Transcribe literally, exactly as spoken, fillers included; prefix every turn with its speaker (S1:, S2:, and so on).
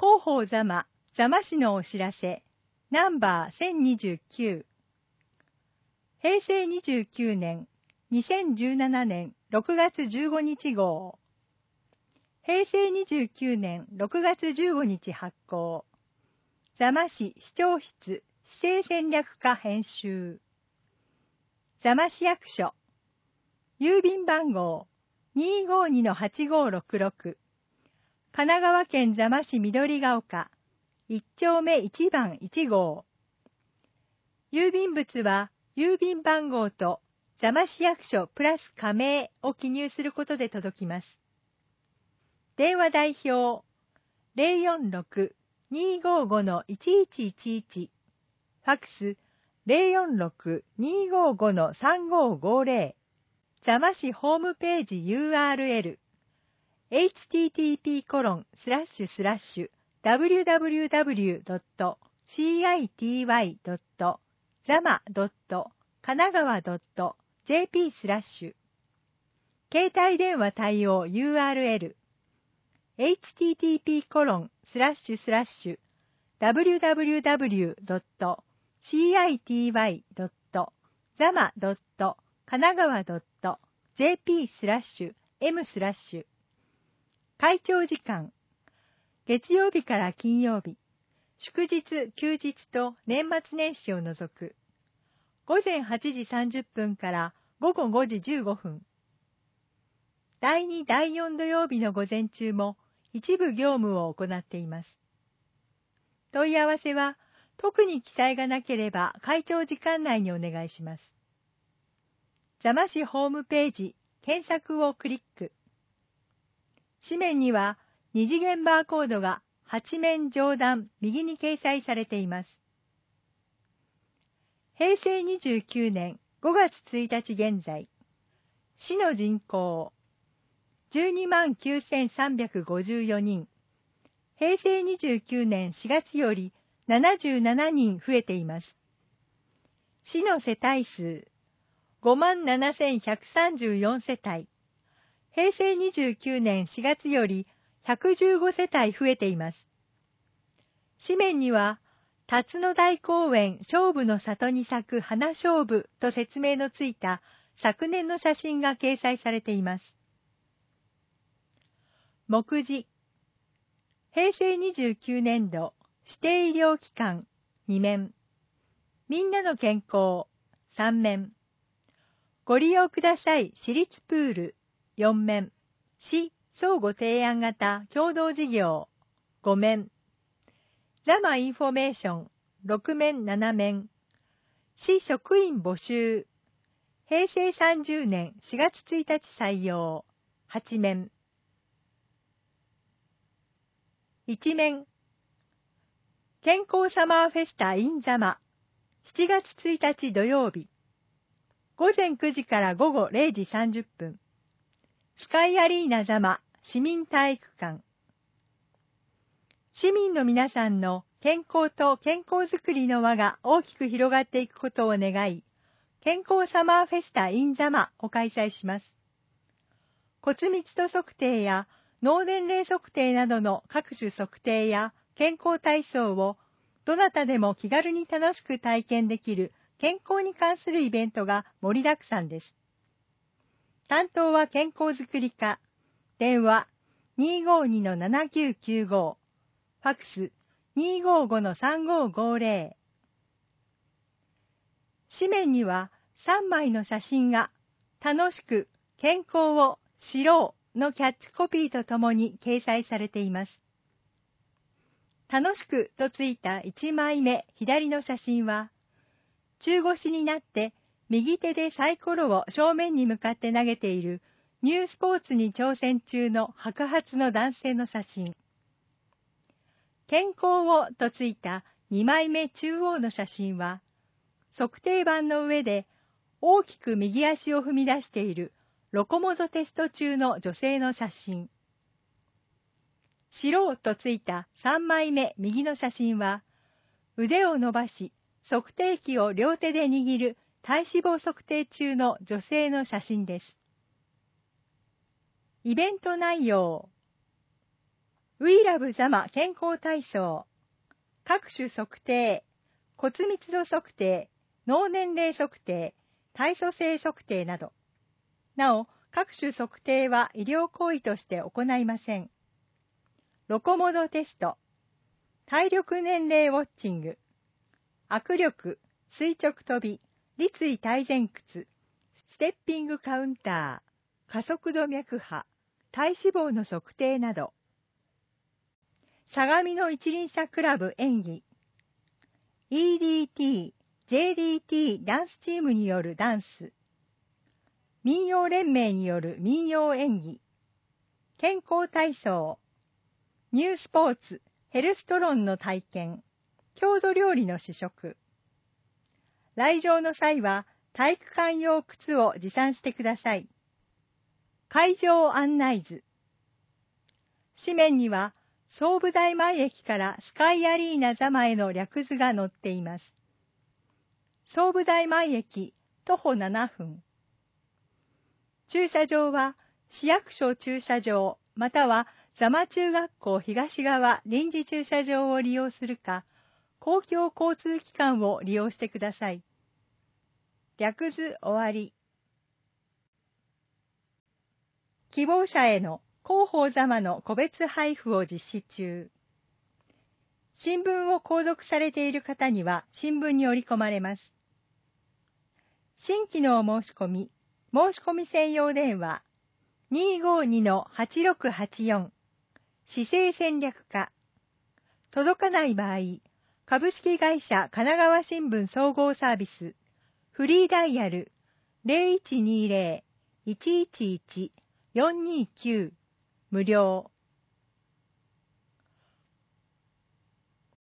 S1: 広報座間、座間市のお知らせ、ナンバーせんにじゅうきゅう。へいせいにじゅうきゅうねん、にせんじゅうななねんろくがつじゅうごにち号。へいせいにじゅうきゅうねんろくがつじゅうごにち発行。座間市市長室市政戦略課編集。座間市役所。郵便番号 にーごーにのはちごーろくろく。神奈川県座間市緑が丘いっちょうめいちばんいち号。郵便物は郵便番号と座間市役所プラス加盟を記入することで届きます。電話代表 ゼロよんろく にーごーご のいちいちいちいち。ファックス ゼロよんろく にーごーご のさんごーごーぜろ。座間市ホームページ ユーアールエル エイチティーティーピーコロンスラッシュスラッシュダブリューダブリューダブリュードットシーアイティーワイドットザマドットカナガワドットジェーピースラッシュ携帯電話対応 ユーアールエル エイチティーティーピーコロンスラッシュスラッシュダブリューダブリューダブリュードットシーアイティーワイドットザマドットカナガワドットジェーピースラッシュエムスラッシュ会長時間月曜日から金曜日、祝日、休日と年末年始を除く。ごぜんはちじさんじゅっぷんからごごごじじゅうごふん。だいに、だいよん土曜日の午前中も一部業務を行っています。問い合わせは特に記載がなければ会長時間内にお願いします。座間市ホームページ、検索をクリック。紙面には二次元バーコードがはちめん上段右に掲載されています。へいせいにじゅうきゅうねんごがつついたち現在、市の人口じゅうにまんきゅうせんさんびゃくごじゅうよにん、へいせいにじゅうきゅうねんしがつよりななじゅうななにん増えています。市の世帯数ごまんななせんひゃくさんじゅうよんせたい、へいせいにじゅうきゅうねんしがつよりひゃくじゅうごせたい増えています。紙面には、辰野台公園菖蒲の里に咲く花菖蒲と説明のついた昨年の写真が掲載されています。目次。へいせいにじゅうきゅうねんど指定医療機関にめん。みんなの健康さんめん。ご利用ください私立プールよんめん。市相互提案型共同事業ごめん。座間インフォメーションろくめんななめん。市職員募集へいせいさんじゅうねんしがつついたち採用はちめん。いちめん。健康サマーフェスタ in 座間しちがつついたち土曜日ごぜんくじからごごれいじさんじゅっぷんスカイアリーナ座間市民体育館。市民の皆さんの健康と健康づくりの輪が大きく広がっていくことを願い、健康サマーフェスタ in 座間を開催します。骨密度測定や脳年齢測定などの各種測定や健康体操をどなたでも気軽に楽しく体験できる健康に関するイベントが盛りだくさんです。担当は健康づくり課、電話 にーごーにのななきゅうきゅうご、ファックス にーごーごのさんごーごーぜろ。紙面にはさんまいの写真が楽しく健康を知ろうのキャッチコピーとともに掲載されています。楽しくとついたいちまいめ左の写真は、中腰になって右手でサイコロを正面に向かって投げているニュースポーツに挑戦中の白髪の男性の写真。健康をとついたにまいめ中央の写真は、測定板の上で大きく右足を踏み出しているロコモドテスト中の女性の写真。白とついたさんまいめ右の写真は、腕を伸ばし測定器を両手で握る体脂肪測定中の女性の写真です。イベント内容。 We Love 座間健康対象、各種測定、骨密度測定、脳年齢測定、体組成測定など。なお、各種測定は医療行為として行いません。ロコモドテスト、体力年齢ウォッチング、握力、垂直跳び、立位体前屈、ステッピングカウンター、加速度脈波、体脂肪の測定など。相模の一輪車クラブ演技、イーディーティー、ジェーディーティー ダンスチームによるダンス、民謡連盟による民謡演技、健康体操、ニュースポーツ、ヘルストロンの体験、郷土料理の試食。来場の際は体育館用靴を持参してください。会場案内図。紙面には総武大前駅からスカイアリーナ座間への略図が載っています。総武大前駅徒歩ななふん。駐車場は市役所駐車場または座間中学校東側臨時駐車場を利用するか、公共交通機関を利用してください。略図終わり。希望者への広報座間の個別配布を実施中。新聞を購読されている方には新聞に折り込まれます。新規のお申し込み、申し込み専用電話 にーごーにのはちろくはちよん 市政戦略課。届かない場合、株式会社神奈川新聞総合サービスフリーダイヤル ゼロいちにゼロ いちいちいち よんにきゅう無料。